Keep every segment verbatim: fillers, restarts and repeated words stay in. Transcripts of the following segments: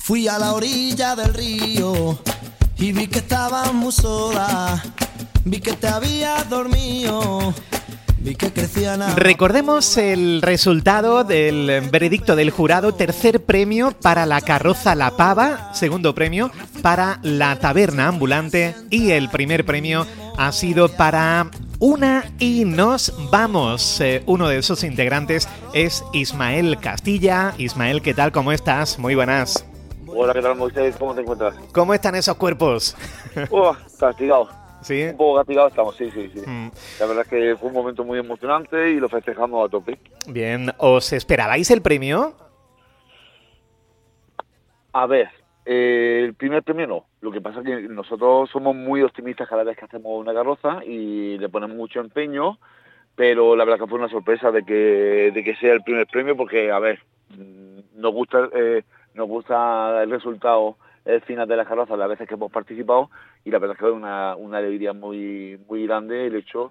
Fui a la orilla del río y vi que estabas muy sola, vi que te habías dormido, vi que crecían... A... Recordemos el resultado del veredicto del jurado. Tercer premio para la carroza La Pava, segundo premio para la taberna ambulante y el primer premio ha sido para Una y Nos Vamos. Eh, uno de sus integrantes es Ismael Castilla. Ismael, ¿qué tal? ¿Cómo estás? Muy buenas. Hola, ¿qué tal, Moisés? ¿Cómo te encuentras? ¿Cómo están esos cuerpos? Oh, castigados. ¿Sí? Un poco castigados estamos, sí, sí, sí. Mm. La verdad es que fue un momento muy emocionante y lo festejamos a tope. Bien, ¿os esperabais el premio? A ver, eh, el primer premio no. Lo que pasa es que nosotros somos muy optimistas cada vez que hacemos una carroza y le ponemos mucho empeño, pero la verdad que fue una sorpresa de que, de que sea el primer premio porque, a ver, nos gusta... Eh, Nos gusta el resultado, el final de la carroza, las veces que hemos participado, y la verdad es que es una, una alegría muy muy grande el hecho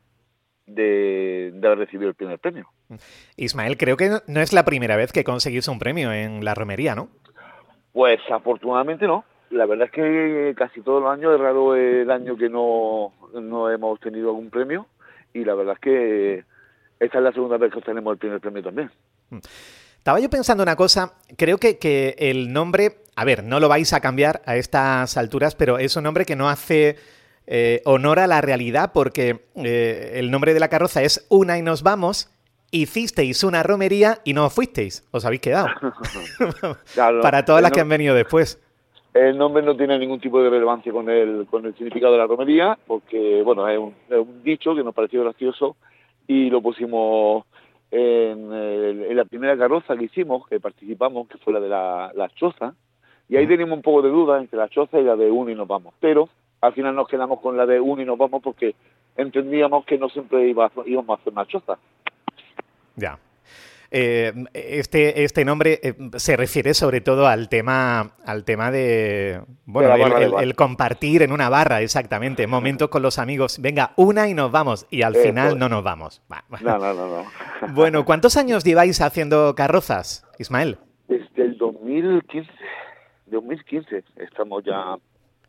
de, de haber recibido el primer premio. Ismael, creo que no es la primera vez que conseguís un premio en la romería, ¿no? Pues afortunadamente no. La verdad es que casi todos los años, es raro el año que no, no hemos tenido algún premio, y la verdad es que esta es la segunda vez que obtenemos el primer premio también. Estaba yo pensando una cosa, creo que, que el nombre, a ver, no lo vais a cambiar a estas alturas, pero es un nombre que no hace eh, honor a la realidad porque eh, el nombre de la carroza es Una y Nos Vamos, hicisteis una romería y no fuisteis, os habéis quedado. Claro, para todas las no, que han venido después. El nombre no tiene ningún tipo de relevancia con el, con el significado de la romería, porque bueno, es un, es un dicho que nos pareció gracioso y lo pusimos... En, el, en la primera carroza que hicimos, que participamos, que fue la de la, la choza, y ahí teníamos un poco de duda entre la choza y la de Una y Nos Vamos, pero al final nos quedamos con la de Una y Nos Vamos porque entendíamos que no siempre iba, íbamos a hacer una choza. Ya. Eh, este, este nombre eh, se refiere sobre todo al tema al tema de bueno de el, el, el, el compartir en una barra, exactamente, momentos con los amigos, venga, una y nos vamos, y al Eso final es. no nos vamos. No, no, no, no. Bueno, ¿cuántos años lleváis haciendo carrozas, Ismael? Desde el dos mil quince, dos mil quince estamos ya,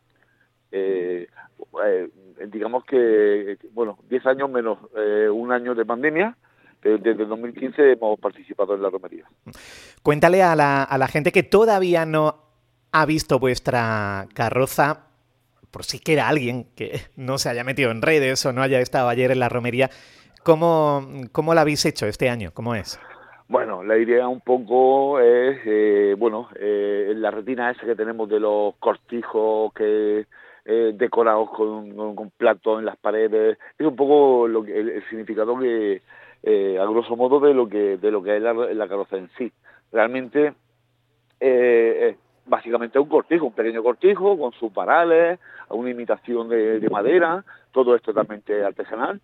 eh, eh, digamos que, bueno, diez años menos eh, un año de pandemia. Desde el dos mil quince hemos participado en la romería. Cuéntale a la, a la gente que todavía no ha visto vuestra carroza, por si queda alguien que no se haya metido en redes o no haya estado ayer en la romería, ¿cómo, cómo la habéis hecho este año? ¿Cómo es? Bueno, la idea un poco es, eh, bueno, eh, la retina esa que tenemos de los cortijos que eh, decorados con, con, con platos en las paredes, es un poco lo que, el, el significado que... Eh, a grosso modo de lo que de lo que es la, la carroza en sí. Realmente eh, es básicamente un cortijo, un pequeño cortijo con sus varales, una imitación de, de madera, todo es totalmente artesanal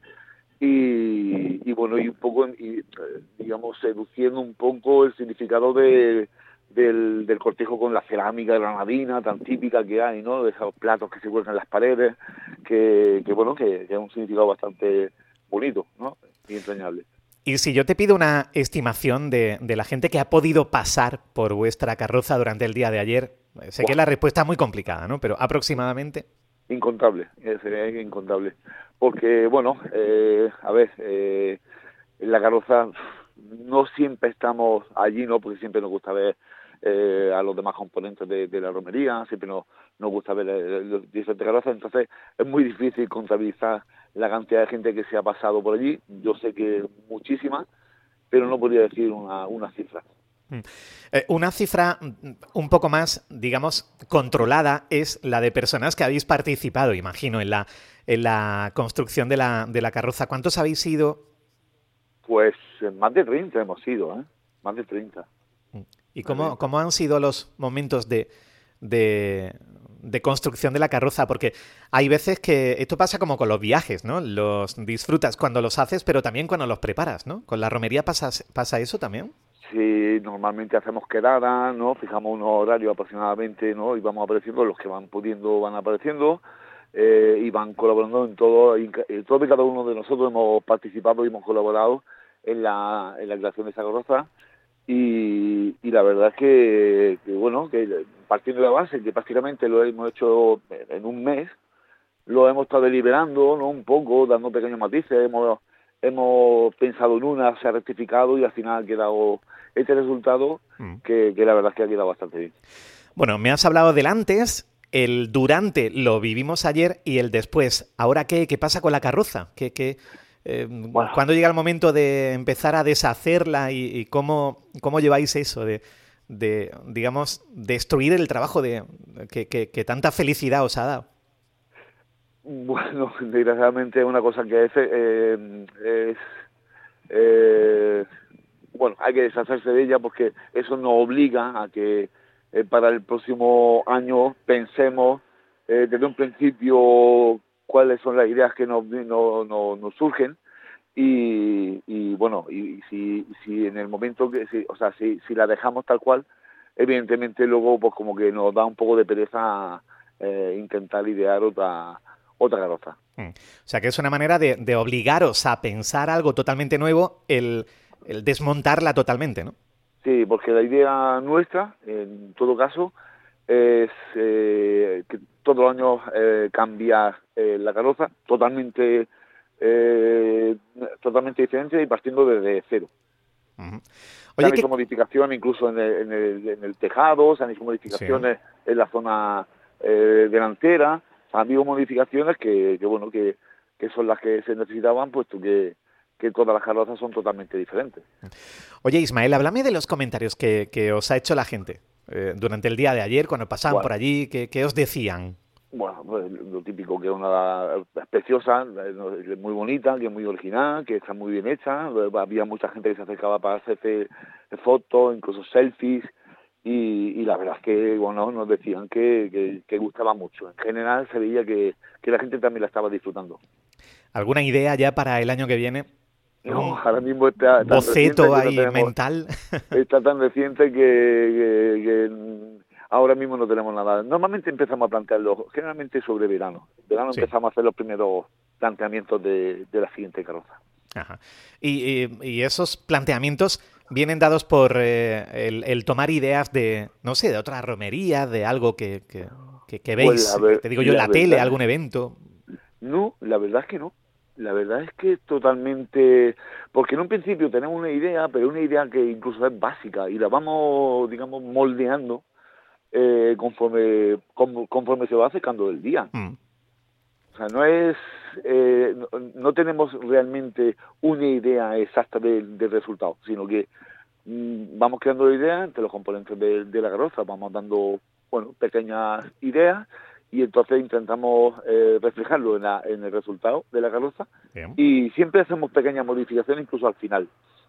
y, y bueno, y un poco, y, digamos, seduciendo un poco el significado de, del, del cortijo con la cerámica granadina tan típica que hay, ¿no? De esos platos que se cuelgan en las paredes, que, que bueno, que, que es un significado bastante bonito, ¿no? Y entrañable. Y si yo te pido una estimación de, de la gente que ha podido pasar por vuestra carroza durante el día de ayer, sé wow. que la respuesta es muy complicada, ¿no? Pero aproximadamente. Incontable, es, es incontable. Porque, bueno, eh, a ver, eh, en la carroza no siempre estamos allí, ¿no? Porque siempre nos gusta ver eh, a los demás componentes de, de la romería, siempre nos, nos gusta ver eh, los diferentes carrozas, entonces es muy difícil contabilizar la cantidad de gente que se ha pasado por allí. Yo sé que muchísima, pero no podría decir una, una cifra. Eh, una cifra un poco más, digamos, controlada es la de personas que habéis participado, imagino, en la, en la construcción de la, de la carroza. ¿Cuántos habéis sido? Pues más de treinta hemos sido, ¿eh? Más de treinta. ¿Y cómo, cómo han sido los momentos de... de de construcción de la carroza? Porque hay veces que esto pasa como con los viajes, ¿no? Los disfrutas cuando los haces, pero también cuando los preparas, ¿no? ¿Con la romería pasa, pasa eso también? Sí, normalmente hacemos quedadas, ¿no? Fijamos unos horarios aproximadamente, ¿no? Y vamos apareciendo, los que van pudiendo van apareciendo eh, y van colaborando en todo, en todo y cada uno de nosotros hemos participado y hemos colaborado en la, en la creación de esa carroza. y, y la verdad es que, que, bueno, que partiendo de la base, que prácticamente lo hemos hecho en un mes, lo hemos estado deliberando, ¿no? Un poco, dando pequeños matices, hemos, hemos pensado en una, se ha rectificado y al final ha quedado este resultado mm. que, que la verdad es que ha quedado bastante bien. Bueno, me has hablado del antes, el durante lo vivimos ayer y el después. ¿Ahora qué, qué pasa con la carroza? ¿Qué, qué, eh, bueno. ¿Cuándo llega el momento de empezar a deshacerla y, y cómo, cómo lleváis eso de, de, digamos, destruir el trabajo de que, que, que tanta felicidad os ha dado? Bueno, desgraciadamente es una cosa que es, eh, es eh, bueno, hay que deshacerse de ella porque eso nos obliga a que eh, para el próximo año pensemos eh, desde un principio cuáles son las ideas que nos, no, no, nos surgen y, y bueno, y, y si, si en el momento que, si, o sea, si, si la dejamos tal cual, evidentemente luego pues como que nos da un poco de pereza eh, intentar idear otra otra carroza. Mm. O sea que es una manera de, de obligaros a pensar algo totalmente nuevo, el, el desmontarla totalmente, ¿no? Sí, porque la idea nuestra, en todo caso, es eh, que todos los años eh, cambiar eh, la carroza totalmente eh, totalmente diferente y partiendo desde cero. Uh-huh. Oye, se han que... hecho modificaciones incluso en el, en, el, en el tejado, se han hecho modificaciones sí. en la zona eh, delantera. Ha habido modificaciones que, que bueno, que, que son las que se necesitaban, puesto que, que todas las carrozas son totalmente diferentes. Oye, Ismael, háblame de los comentarios que, que os ha hecho la gente eh, durante el día de ayer, cuando pasaban bueno, por allí, ¿qué, qué os decían? Bueno, pues lo típico, que es una es preciosa, es muy bonita, que es muy original, que está muy bien hecha. Había mucha gente que se acercaba para hacerse fotos, incluso selfies. Y, y la verdad es que bueno, nos decían que, que, que gustaba mucho. En general se veía que, que la gente también la estaba disfrutando. ¿Alguna idea ya para el año que viene? No, ahora mismo está tan boceto ahí no tenemos, mental. Está tan reciente que, que, que ahora mismo no tenemos nada. Normalmente empezamos a plantearlo, generalmente sobre verano. En verano sí. empezamos a hacer los primeros planteamientos de, de la siguiente carroza. Ajá. Y, y, y esos planteamientos vienen dados por eh, el, el tomar ideas de, no sé, de otra romería, de algo que, que, que, que veis, pues ver, te digo yo, en la, la tele, algún evento. No, la verdad es que no. La verdad es que totalmente... Porque en un principio tenemos una idea, pero una idea que incluso es básica y la vamos, digamos, moldeando eh, conforme, conforme se va acercando el día. Mm. O sea, no es... Eh, no, no tenemos realmente una idea exacta del, del resultado, sino que mmm, vamos creando la idea entre los componentes de, de la carroza, vamos dando, bueno, pequeñas ideas y entonces intentamos eh, reflejarlo en, la, en el resultado de la carroza. Bien. Y siempre hacemos pequeñas modificaciones incluso al final.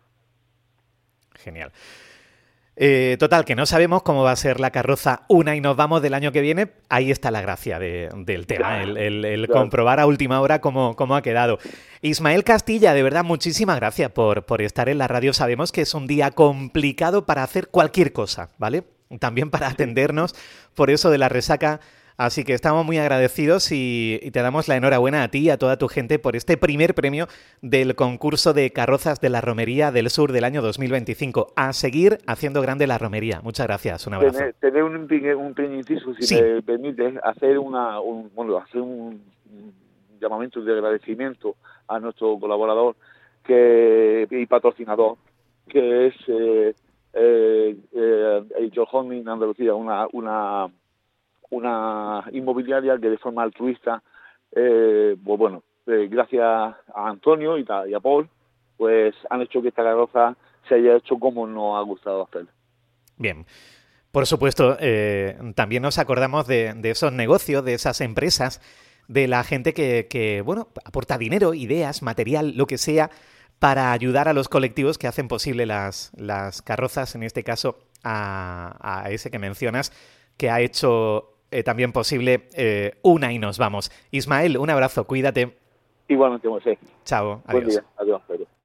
Genial. Eh, total, que no sabemos cómo va a ser la carroza una y nos vamos del año que viene. Ahí está la gracia de, del tema, claro, el, el, el claro. comprobar a última hora cómo, cómo ha quedado. Ismael Castilla, de verdad, muchísimas gracias por, por estar en la radio. Sabemos que es un día complicado para hacer cualquier cosa, ¿vale? También para atendernos por eso de la resaca. Así que estamos muy agradecidos y, y te damos la enhorabuena a ti y a toda tu gente por este primer premio del concurso de carrozas de la Romería del Sur del año dos mil veinticinco. A seguir haciendo grande la romería. Muchas gracias. Un abrazo. Te doy un, un pequeño inciso, si sí. me permites, hacer, una, un, bueno, hacer un, un llamamiento de agradecimiento a nuestro colaborador que, y patrocinador, que es eh, eh, eh, Jorjón Andalucía, una... una una inmobiliaria que de forma altruista, eh, pues bueno, eh, gracias a Antonio y a, y a Paul, pues han hecho que esta carroza se haya hecho como nos ha gustado hacerlo. Bien. Por supuesto, eh, también nos acordamos de, de esos negocios, de esas empresas, de la gente que, que, bueno, aporta dinero, ideas, material, lo que sea, para ayudar a los colectivos que hacen posible las, las carrozas, en este caso a, a ese que mencionas, que ha hecho... Eh, también posible eh, una y nos vamos. Ismael, un abrazo, cuídate. Igualmente, José. Chao, adiós. Buen día, adiós, adiós.